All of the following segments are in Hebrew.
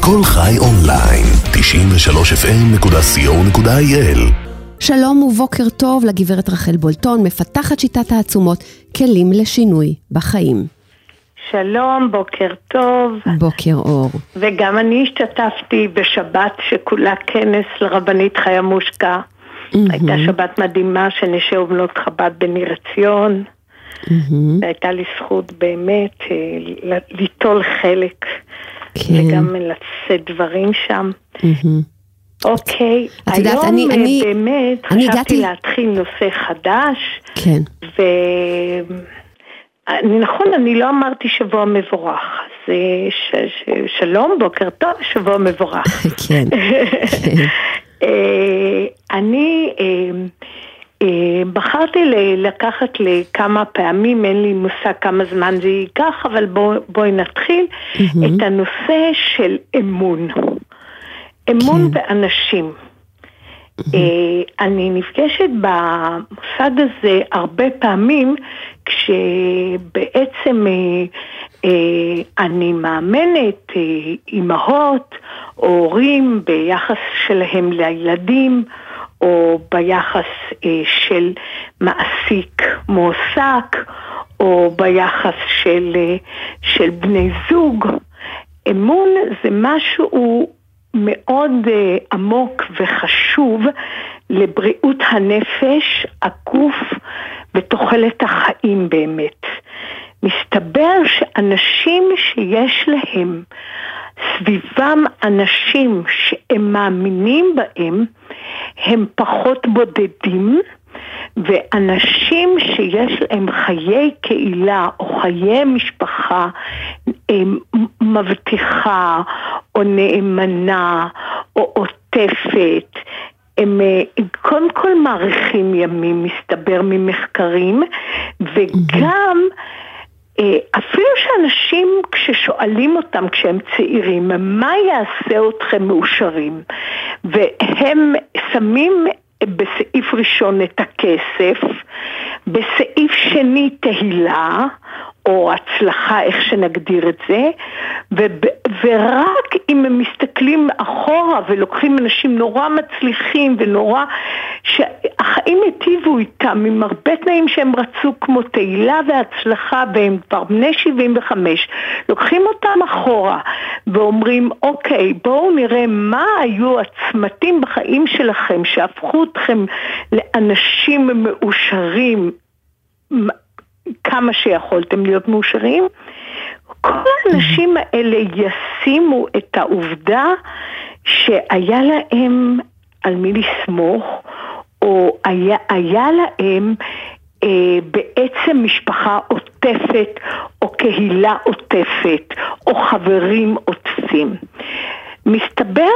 כל חי אונליין, 93fm.co.il. שלום ובוקר טוב לגברת רחל בולטון, מפתחת שיטת העצומות, כלים לשינוי בחיים. שלום, בוקר טוב. בוקר אור. וגם אני השתתפתי בשבת שכולה כנס לרבנית חיה מושקה. הייתה שבת מדהימה של נשי ובנות חב"ד בניר עציון. והייתה לי זכות באמת ליטול חלק וגם לשאת דברים שם. אוקיי, היום באמת חשבתי להתחיל נושא חדש. כן. אני לא אמרתי שבוע מבורך, אז שלום, בוקר טוב, שבוע מבורך. כן. אני בחרתי לקחת לכמה פעמים, אין לי מושג כמה זמן זה ייקח, אבל בואי נתחיל את הנושא של אמון. אמון באנשים. אני נפגשת במושג הזה הרבה פעמים כשבעצם אני מאמנת אימהות או הורים ביחס שלהם לילדים או ביחס של מעסיק מועסק או ביחס של בני זוג. אמון זה משהו מאוד עמוק וחשוב לבריאות הנפש, הגוף ותוחלת החיים באמת. מסתבר שאנשים שיש להם סביבם אנשים שהם מאמינים בהם, הם פחות בודדים, ואנשים שיש להם חיי קהילה או חיי משפחה מבטיחה או נאמנה או עוטפת, הם קודם כל מעריכים ימים, מסתבר ממחקרים, וגם אפילו שאנשים כששואלים אותם כשהם צעירים מה יעשה אתכם מאושרים, והם שמים בסעיף ראשון את הכסף, בסעיף שני תהילה או הצלחה, איך שנגדיר את זה, ורק אם הם מסתכלים אחורה ולוקחים אנשים נורא מצליחים ונורא שהחיים הטיבו איתם עם הרבה תנאים שהם רצו כמו תהילה והצלחה והם כבר בני 75, לוקחים אותם אחורה ואומרים אוקיי, בואו נראה מה היו הצמתים בחיים שלכם שהפכו אתכם לאנשים מאושרים, כמה שיכולתם להיות מאושרים. כל האנשים האלה ישימו את העובדה שהיה להם על מי לסמוך, או היה להם בעצם משפחה עוטפת, או קהילה עוטפת, או חברים עוטפים. מסתבר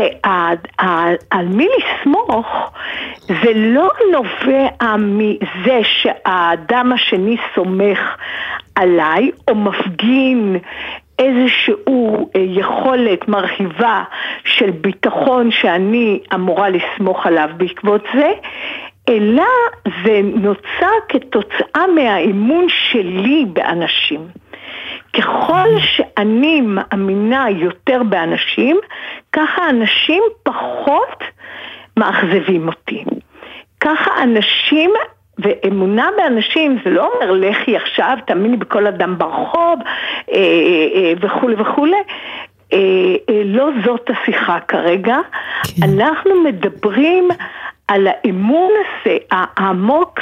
שעל מי לסמוך זה לא נובע מזה שהאדם השני סומך עליי או מפגין איזשהו יכולת מרחיבה של ביטחון שאני אמורה לסמוך עליו בעקבות זה, אלא זה נוצר כתוצאה מהאמון שלי באנשים. ככל שאני מאמינה יותר באנשים, ככה אנשים פחות מאכזבים אותי. ככה אנשים, ואמונה באנשים זה לא אומר לכי עכשיו, תאמיני בכל אדם ברחוב וכו' וכו'. לא זאת השיחה כרגע. אנחנו מדברים על האמון הזה העמוק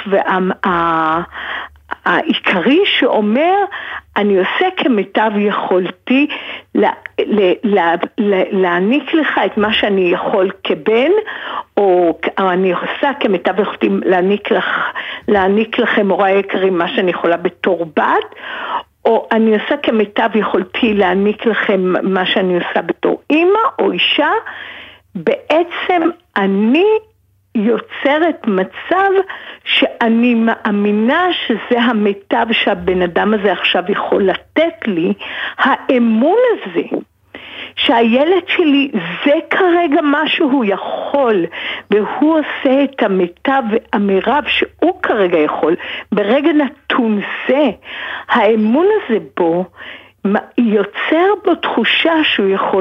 העיקרי שאומר אני עושה כמיטב יכולתי להעניק לך את מה שאני יכול כבן, או אני עושה כמיטב יכולתי להעניק לכם הוריי יקרים מה שאני יכולה בתור בת, או אני עושה כמיטב יכולתי להעניק לכם מה שאני עושה בתור אמא או אישה. בעצם אני יוצרת מצב שאני מאמינה שזה המיטב שהבן אדם הזה עכשיו יכול לתת לי. האמון הזה שהילד שלי זה כרגע מה שהוא יכול, והוא עושה את המיטב והמירב שהוא כרגע יכול ברגע נתון זה, האמון הזה בו יוצר בו תחושה שהוא יכול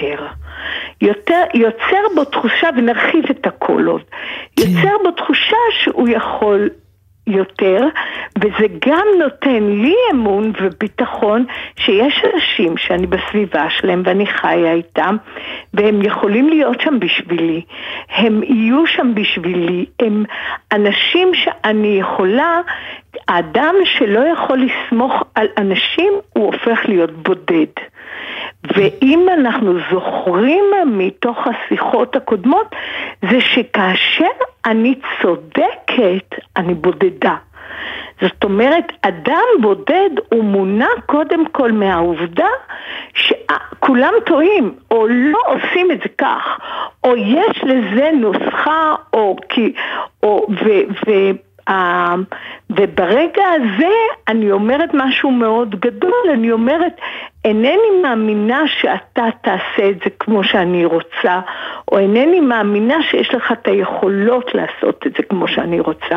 יוצר בו תחושה, ונרחיב את הכל עוד, יוצר בו תחושה שהוא יכול יותר, וזה גם נותן לי אמון וביטחון שיש אנשים שאני בסביבה שלהם ואני חיה איתם, והם יכולים להיות שם בשבילי, הם יהיו שם בשבילי, הם אנשים שאני יכולה, האדם שלא יכול לסמוך על אנשים הוא הופך להיות בודד. ואם אנחנו זוכרים מתוך השיחות הקודמות, זה שכאשר אני צודקת, אני בודדה. זאת אומרת, אדם בודד הוא מונע קודם כל מהעובדה שכולם טועים, או לא עושים את זה כך, או יש לזה נוסחה, וברגע הזה אני אומרת משהו מאוד גדול, אני אומרת, אינני מאמינה שאתה תעשה את זה כמו שאני רוצה, או אינני מאמינה שיש לך את היכולות לעשות את זה כמו שאני רוצה.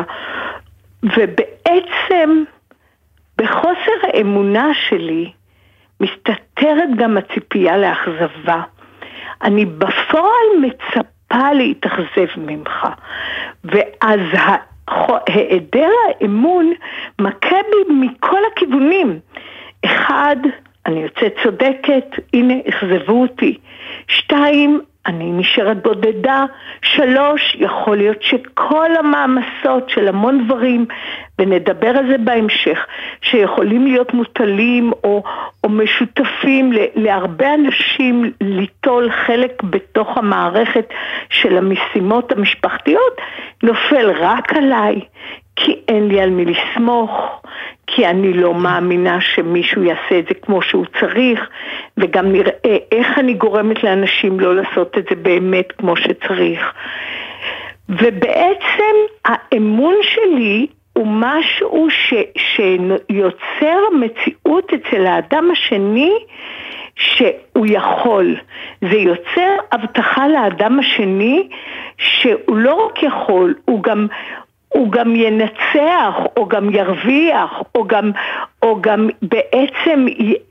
ובעצם בחוסר האמונה שלי מסתתרת גם הציפייה לאכזבה. אני בפועל מצפה להתאכזב ממך, ואז היעדר האמון מכה בי מכל הכיוונים. אחד, אני יוצאת צודקת, הנה, אכזבו אותי. 2, אני נשארת בודדה. 3, יכול להיות שכל המאמסות של המון דברים, ונדבר על זה בהמשך, שיכולים להיות מוטלים או משותפים להרבה אנשים ליטול חלק בתוך המערכת של המשימות המשפחתיות, נופל רק עליי, כי אין לי על מי לסמוך, כי אני לא מאמינה שמישהו יעשה את זה כמו שהוא צריך, וגם נראה איך אני גורמת לאנשים לא לעשות את זה באמת כמו שצריך. ובעצם האמון שלי הוא משהו שיוצר מציאות אצל האדם השני שהוא יכול. זה יוצר הבטחה לאדם השני שהוא לא רק יכול, הוא גם ינצח, או גם ירוויח, או גם בעצם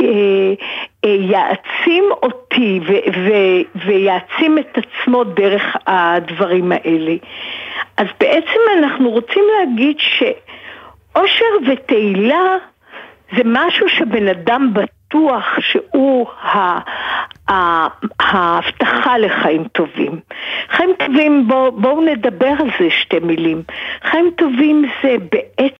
יעצים אותי ויעצים את עצמו דרך הדברים האלה. אז בעצם אנחנו רוצים להגיד שאושר ותהילה זה משהו שבן אדם בטוח שהוא ההבטחה לחיים טובים. חיים טובים, בואו נדבר על זה 2 מילים. חיים טובים זה בעצם